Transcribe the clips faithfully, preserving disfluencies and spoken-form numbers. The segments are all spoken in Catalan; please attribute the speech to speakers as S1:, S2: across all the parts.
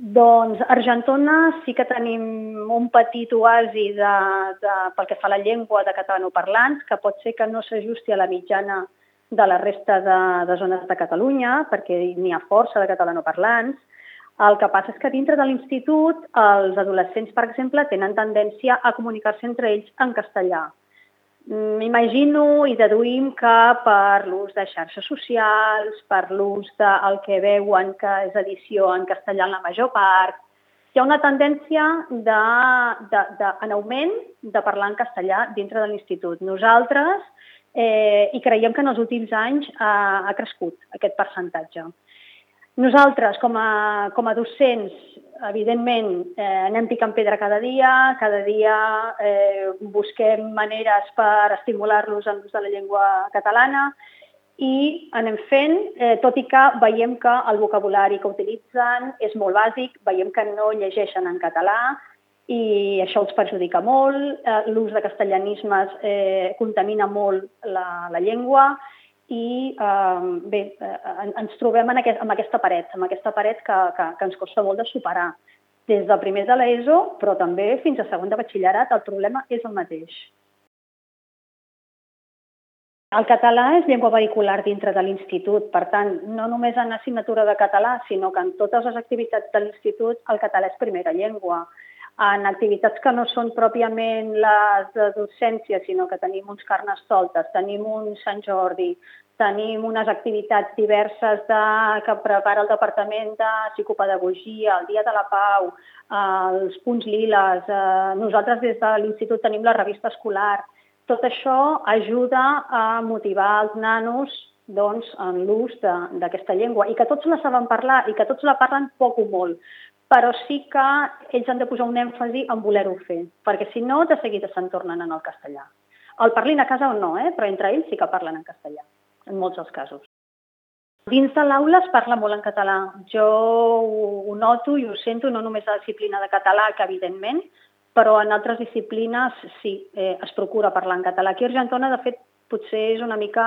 S1: Doncs a Argentona sí que tenim un petit oasi de, de, pel que fa a la llengua de catalanoparlants, que pot ser que no s'ajusti a la mitjana de la resta de, de zones de Catalunya, perquè n'hi ha força de catalanoparlants. El que passa és que dintre de l'institut els adolescents, per exemple, tenen tendència a comunicar-se entre ells en castellà. M'imagino i deduïm que per l'ús de xarxes socials, per l'ús del que veuen que és edició en castellà en la major part, hi ha una tendència de, de, de, en augment de parlar en castellà dintre de l'institut. Nosaltres eh, i creiem que en els últims anys ha, ha crescut aquest percentatge. Nosaltres, com a, com a docents, evidentment, eh, anem picant pedra cada dia, cada dia eh, busquem maneres per estimular-los en l'ús de la llengua catalana i anem fent, eh, tot i que veiem que el vocabulari que utilitzen és molt bàsic, veiem que no llegeixen en català i això els perjudica molt, eh, l'ús de castellanismes eh, contamina molt la, la llengua, i eh, bé, eh, ens trobem en aquest, amb aquesta paret, amb aquesta paret que, que, que ens costa molt de superar. Des de primer de l'ESO, però també fins a segon de batxillerat, el problema és el mateix. El català és llengua vehicular dintre de l'institut, per tant, no només en assignatura de català, sinó que en totes les activitats de l'institut el català és primera llengua. En activitats que no són pròpiament les de docència, sinó que tenim uns carnestoltes, tenim un Sant Jordi, tenim unes activitats diverses de, que prepara el Departament de Psicopedagogia, el Dia de la Pau, els punts liles, eh, nosaltres des de l'institut tenim la revista escolar. Tot això ajuda a motivar els nanos doncs, en l'ús d'aquesta llengua i que tots la saben parlar i que tots la parlen poc o molt. Però sí que ells han de posar un èmfasi en voler-ho fer, perquè si no, de seguida se'n tornen en el castellà. El parlin a casa o no, eh? Però entre ells sí que parlen en castellà, en molts dels casos. Dins de l'aula es parla molt en català. Jo ho noto i ho sento, no només a la disciplina de català, que evidentment, però en altres disciplines sí, eh, es procura parlar en català. Aquí a Argentona, de fet, potser és una mica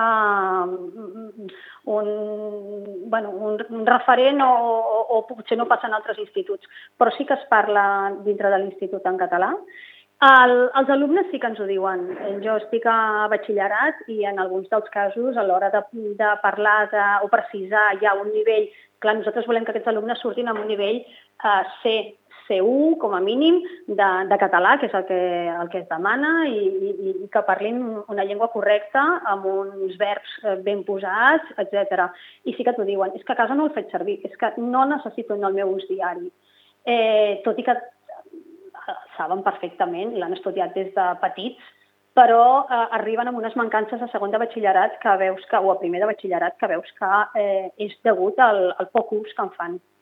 S1: un, bueno, un, un referent o, o, o potser no passa en altres instituts, però sí que es parla dintre de l'institut en català. El, els alumnes sí que ens ho diuen. Jo estic a batxillerat i en alguns dels casos a l'hora de, de parlar de, o precisar ja un nivell, clar, nosaltres volem que aquests alumnes surtin amb un nivell eh, C, C u, com a mínim, de, de català, que és el que, el que es demana, i, i, i que parlin una llengua correcta, amb uns verbs ben posats, etcètera. I sí que t'ho diuen, és que a casa no el faig servir, és que no necessito en el meu ús diari. Eh, tot i que saben perfectament, l'han estudiat des de petits, però eh, arriben amb unes mancances a segon de batxillerat que veus que, o a primer de batxillerat que veus que eh, és degut al, al poc ús que en fan.